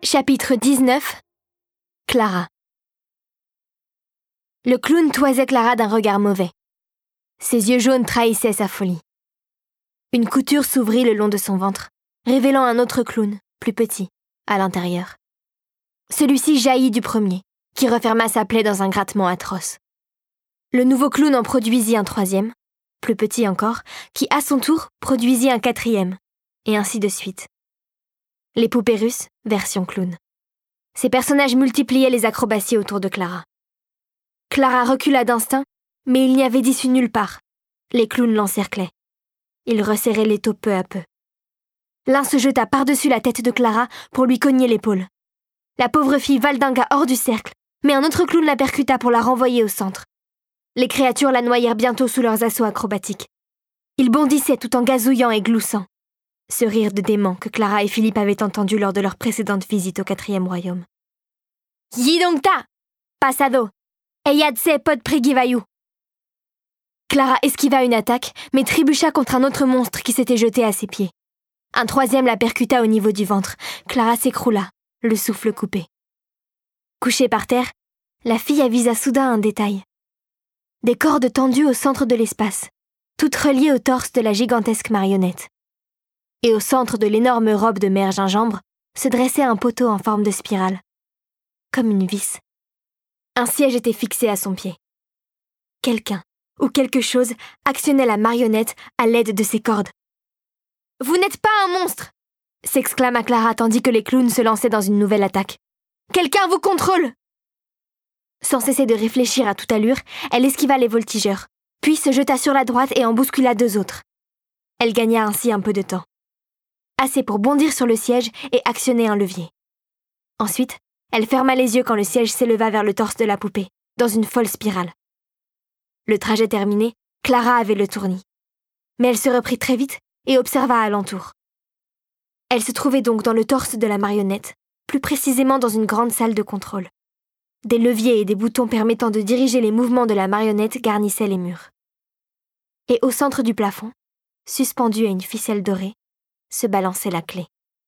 Chapitre 19. Clara. Le clown toisait Clara d'un regard mauvais. Ses yeux jaunes trahissaient sa folie. Une couture s'ouvrit le long de son ventre, révélant un autre clown, plus petit, à l'intérieur. Celui-ci jaillit du premier, qui referma sa plaie dans un grattement atroce. Le nouveau clown en produisit un troisième, plus petit encore, qui à son tour produisit un quatrième, et ainsi de suite. Les poupées russes, version clown. Ces personnages multipliaient les acrobaties autour de Clara. Clara recula d'instinct, mais il n'y avait d'issue nulle part. Les clowns l'encerclaient. Ils resserraient l'étau peu à peu. L'un se jeta par-dessus la tête de Clara pour lui cogner l'épaule. La pauvre fille valdingua hors du cercle, mais un autre clown la percuta pour la renvoyer au centre. Les créatures la noyèrent bientôt sous leurs assauts acrobatiques. Ils bondissaient tout en gazouillant et gloussant. Ce rire de dément que Clara et Philippe avaient entendu lors de leur précédente visite au 4e royaume. « Yidongta! Pasado! Eyadse pod prigivayou !» Clara esquiva une attaque, mais trébucha contre un autre monstre qui s'était jeté à ses pieds. Un troisième la percuta au niveau du ventre. Clara s'écroula, le souffle coupé. Couchée par terre, la fille avisa soudain un détail. Des cordes tendues au centre de l'espace, toutes reliées au torse de la gigantesque marionnette. Et au centre de l'énorme robe de mère Gingembre se dressait un poteau en forme de spirale, comme une vis. Un siège était fixé à son pied. Quelqu'un, ou quelque chose, actionnait la marionnette à l'aide de ses cordes. « Vous n'êtes pas un monstre !» s'exclama Clara tandis que les clowns se lançaient dans une nouvelle attaque. « Quelqu'un vous contrôle !» Sans cesser de réfléchir à toute allure, elle esquiva les voltigeurs, puis se jeta sur la droite et en bouscula deux autres. Elle gagna ainsi un peu de temps. Assez pour bondir sur le siège et actionner un levier. Ensuite, elle ferma les yeux quand le siège s'éleva vers le torse de la poupée, dans une folle spirale. Le trajet terminé, Clara avait le tournis. Mais elle se reprit très vite et observa alentour. Elle se trouvait donc dans le torse de la marionnette, plus précisément dans une grande salle de contrôle. Des leviers et des boutons permettant de diriger les mouvements de la marionnette garnissaient les murs. Et au centre du plafond, suspendue à une ficelle dorée, se balançait la clé.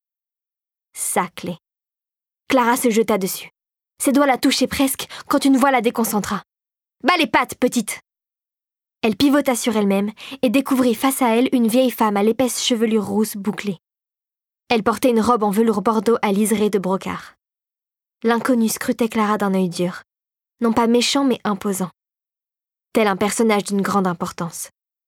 Sa clé. Clara se jeta dessus. Ses doigts la touchaient presque quand une voix la déconcentra. « Bas les pattes, petite !» Elle pivota sur elle-même et découvrit face à elle une vieille femme à l'épaisse chevelure rousse bouclée. Elle portait une robe en velours bordeaux à liseré de brocart. L'inconnu scrutait Clara d'un œil dur, non pas méchant mais imposant. Tel un personnage d'une grande importance.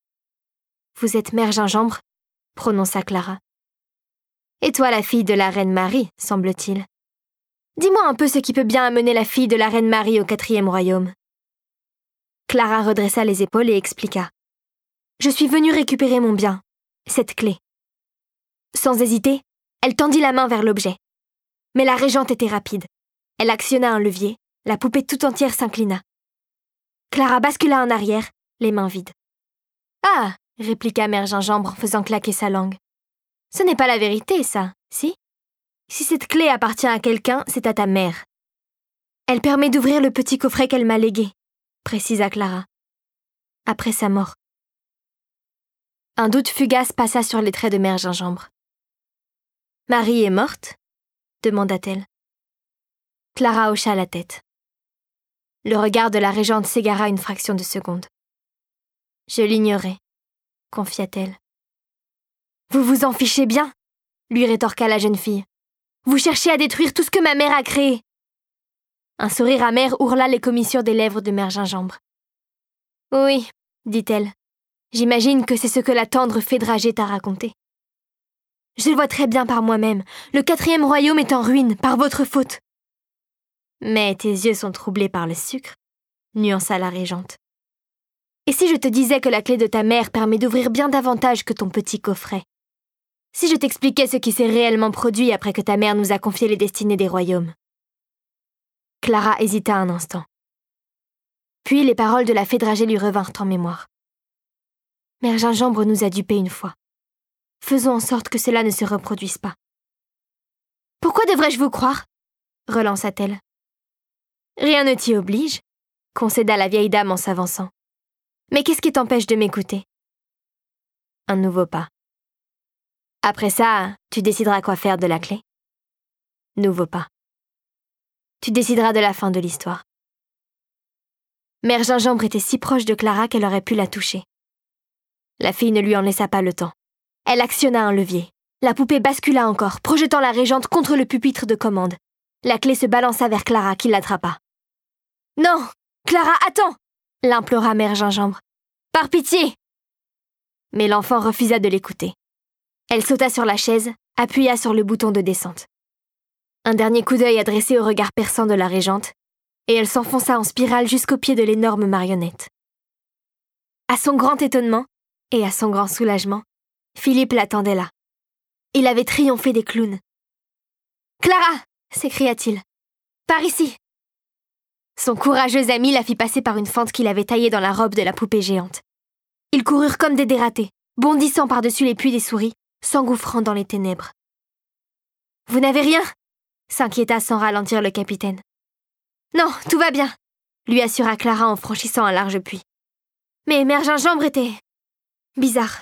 « Vous êtes mère Gingembre ?» prononça Clara. « Et toi la fille de la reine Marie, semble-t-il. Dis-moi un peu ce qui peut bien amener la fille de la reine Marie au 4e royaume. » Clara redressa les épaules et expliqua. « Je suis venue récupérer mon bien, cette clé. » Sans hésiter, elle tendit la main vers l'objet. Mais la régente était rapide. Elle actionna un levier, la poupée tout entière s'inclina. Clara bascula en arrière, les mains vides. « Ah !» répliqua mère Gingembre en faisant claquer sa langue. « Ce n'est pas la vérité, ça, si ? Si cette clé appartient à quelqu'un, c'est à ta mère. Elle permet d'ouvrir le petit coffret qu'elle m'a légué, précisa Clara. Après sa mort. » Un doute fugace passa sur les traits de mère Gingembre. « Marie est morte ?» demanda-t-elle. Clara hocha la tête. Le regard de la régente s'égara une fraction de seconde. « Je l'ignorais, » confia-t-elle. « Vous vous en fichez bien ?» lui rétorqua la jeune fille. « Vous cherchez à détruire tout ce que ma mère a créé !» Un sourire amer ourla les commissures des lèvres de mère Gingembre. « Oui, » dit-elle. « J'imagine que c'est ce que la tendre fée dragée t'a raconté. Je le vois très bien par moi-même. Le 4e royaume est en ruine, par votre faute. » « Mais tes yeux sont troublés par le sucre, » nuança la régente. « Et si je te disais que la clé de ta mère permet d'ouvrir bien davantage que ton petit coffret? Si je t'expliquais ce qui s'est réellement produit après que ta mère nous a confié les destinées des royaumes ?» Clara hésita un instant. Puis les paroles de la fée dragée lui revinrent en mémoire. « Mère Gingembre nous a dupés une fois. Faisons en sorte que cela ne se reproduise pas. »« Pourquoi devrais-je vous croire ?» relança-t-elle. « Rien ne t'y oblige, » concéda la vieille dame en s'avançant. « Mais qu'est-ce qui t'empêche de m'écouter ?» Un nouveau pas. « Après ça, tu décideras quoi faire de la clé. » Nouveau pas. Tu décideras de la fin de l'histoire. Mère Gingembre était si proche de Clara qu'elle aurait pu la toucher. La fille ne lui en laissa pas le temps. Elle actionna un levier. La poupée bascula encore, projetant la régente contre le pupitre de commande. La clé se balança vers Clara qui l'attrapa. « Non, Clara, attends !» l'implora Mère Gingembre. « Par pitié !» Mais l'enfant refusa de l'écouter. Elle sauta sur la chaise, appuya sur le bouton de descente. Un dernier coup d'œil adressé au regard perçant de la régente, et elle s'enfonça en spirale jusqu'au pied de l'énorme marionnette. À son grand étonnement, et à son grand soulagement, Philippe l'attendait là. Il avait triomphé des clowns. « Clara !» s'écria-t-il. « Par ici !» Son courageux ami la fit passer par une fente qu'il avait taillée dans la robe de la poupée géante. Ils coururent comme des dératés, bondissant par-dessus les puits des souris, s'engouffrant dans les ténèbres. « Vous n'avez rien ?» s'inquiéta sans ralentir le capitaine. « Non, tout va bien !» lui assura Clara en franchissant un large puits. Mais Mère Gingembre était... bizarre.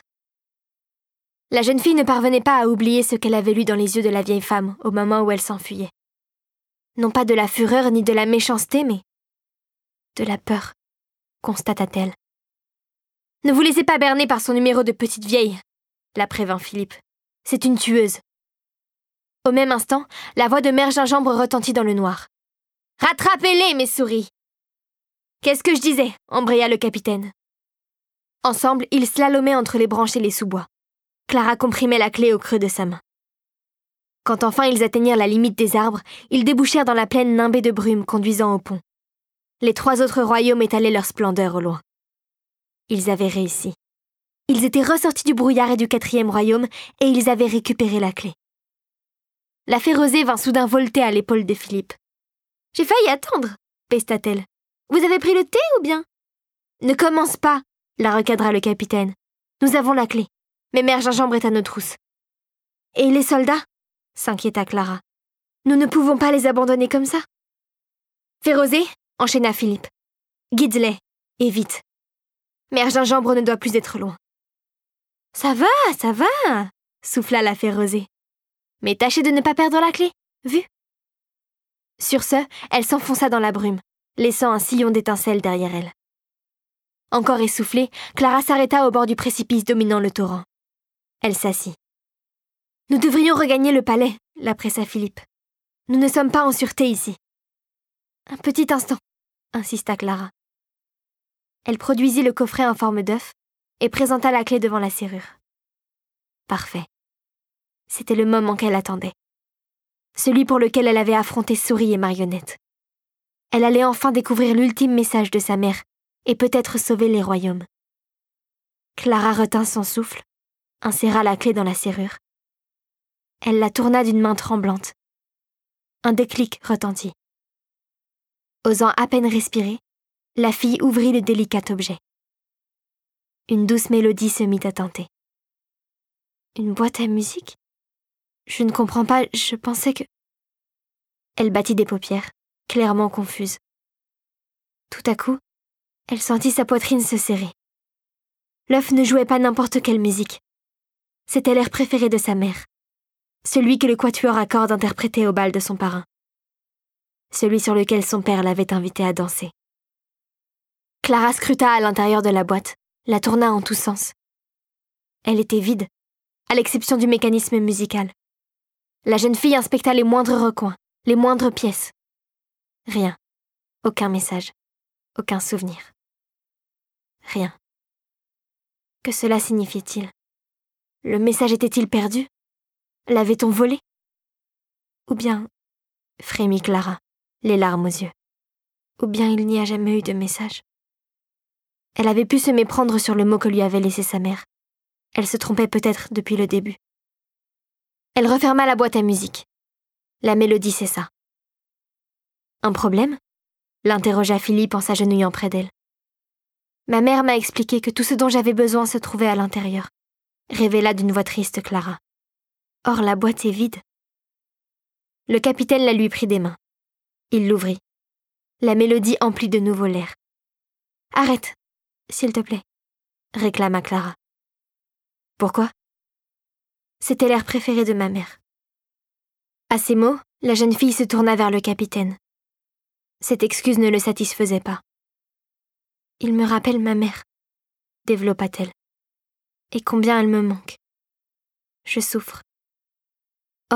La jeune fille ne parvenait pas à oublier ce qu'elle avait lu dans les yeux de la vieille femme au moment où elle s'enfuyait. Non pas de la fureur ni de la méchanceté, mais de la peur, constata-t-elle. « Ne vous laissez pas berner par son numéro de petite vieille, la prévint Philippe. C'est une tueuse. Au même instant, la voix de Mère Gingembre retentit dans le noir. « Rattrapez-les, mes souris !»« Qu'est-ce que je disais ?» embraya le capitaine. Ensemble, ils slalomaient entre les branches et les sous-bois. Clara comprimait la clé au creux de sa main. Quand enfin ils atteignirent la limite des arbres, ils débouchèrent dans la plaine nimbée de brume conduisant au pont. Les 3 autres royaumes étalaient leur splendeur au loin. Ils avaient réussi. Ils étaient ressortis du brouillard et du 4e royaume, et ils avaient récupéré la clé. La fée Rosée vint soudain volter à l'épaule de Philippe. « J'ai failli attendre, pesta-t-elle. Vous avez pris le thé ou bien ?»« Ne commence pas, la recadra le capitaine. Nous avons la clé, mais Mère Gingembre est à nos trousses. »« Et les soldats ?» s'inquiéta Clara. « Nous ne pouvons pas les abandonner comme ça. »« Fée Rosée, enchaîna Philippe. Guide-les, et vite. Mère Gingembre ne doit plus être loin. »« Ça va, souffla la fée Rosée. Mais tâchez de ne pas perdre la clé, vu ?» Sur ce, elle s'enfonça dans la brume, laissant un sillon d'étincelles derrière elle. Encore essoufflée, Clara s'arrêta au bord du précipice dominant le torrent. Elle s'assit. « Nous devrions regagner le palais, » la pressa Philippe. « Nous ne sommes pas en sûreté ici. »« Un petit instant, » insista Clara. Elle produisit le coffret en forme d'œuf et présenta la clé devant la serrure. Parfait. C'était le moment qu'elle attendait. Celui pour lequel elle avait affronté souris et marionnettes. Elle allait enfin découvrir l'ultime message de sa mère et peut-être sauver les royaumes. Clara retint son souffle, inséra la clé dans la serrure. Elle la tourna d'une main tremblante. Un déclic retentit. Osant à peine respirer, la fille ouvrit le délicat objet. Une douce mélodie se mit à tenter. Une boîte à musique ? Je ne comprends pas, je pensais que... Elle battit des paupières, clairement confuse. Tout à coup, elle sentit sa poitrine se serrer. L'œuf ne jouait pas n'importe quelle musique. C'était l'air préféré de sa mère. Celui que le quatuor à cordes interprétait au bal de son parrain. Celui sur lequel son père l'avait invité à danser. Clara scruta à l'intérieur de la boîte, la tourna en tous sens. Elle était vide, à l'exception du mécanisme musical. La jeune fille inspecta les moindres recoins, les moindres pièces. Rien. Aucun message. Aucun souvenir. Rien. Que cela signifiait-il ? Le message était-il perdu ? L'avait-on volé ? Ou bien, frémit Clara, les larmes aux yeux, ou bien il n'y a jamais eu de message. Elle avait pu se méprendre sur le mot que lui avait laissé sa mère. Elle se trompait peut-être depuis le début. Elle referma la boîte à musique. La mélodie cessa. Un problème ? L'interrogea Philippe en s'agenouillant près d'elle. Ma mère m'a expliqué que tout ce dont j'avais besoin se trouvait à l'intérieur, révéla d'une voix triste Clara. Or la boîte est vide. Le capitaine la lui prit des mains. Il l'ouvrit. La mélodie emplit de nouveau l'air. Arrête, s'il te plaît, réclama Clara. Pourquoi ? C'était l'air préféré de ma mère. À ces mots, La jeune fille se tourna vers le capitaine. Cette excuse ne le satisfaisait pas. « Il me rappelle ma mère », développa-t-elle. « Et combien elle me manque. Je souffre. » « Oh »,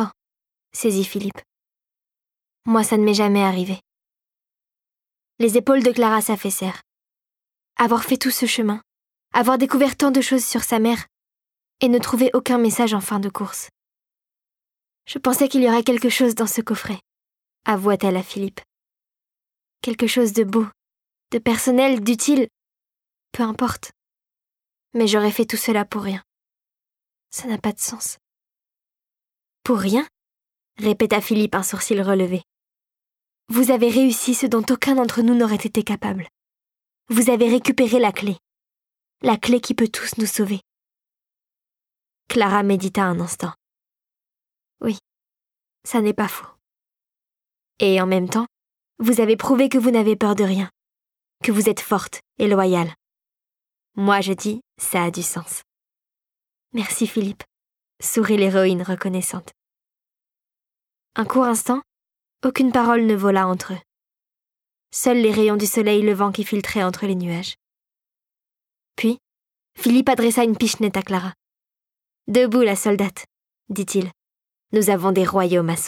saisit Philippe. « Moi, ça ne m'est jamais arrivé. » Les épaules de Clara s'affaissèrent. Avoir fait tout ce chemin, avoir découvert tant de choses sur sa mère, et ne trouver aucun message en fin de course. « Je pensais qu'il y aurait quelque chose dans ce coffret », avoua-t-elle à Philippe. « Quelque chose de beau, de personnel, d'utile, peu importe. Mais j'aurais fait tout cela pour rien. Ça n'a pas de sens. »« Pour rien ?» répéta Philippe, un sourcil relevé. « Vous avez réussi ce dont aucun d'entre nous n'aurait été capable. Vous avez récupéré la clé qui peut tous nous sauver. » Clara médita un instant. « Oui, ça n'est pas faux. Et en même temps, vous avez prouvé que vous n'avez peur de rien, que vous êtes forte et loyale. Moi, je dis, ça a du sens. » « Merci, Philippe », sourit l'héroïne reconnaissante. Un court instant, aucune parole ne vola entre eux. Seuls les rayons du soleil levant qui filtraient entre les nuages. Puis, Philippe adressa une pichenette à Clara. « Debout, la soldate, dit-il. Nous avons des royaumes à sauver. »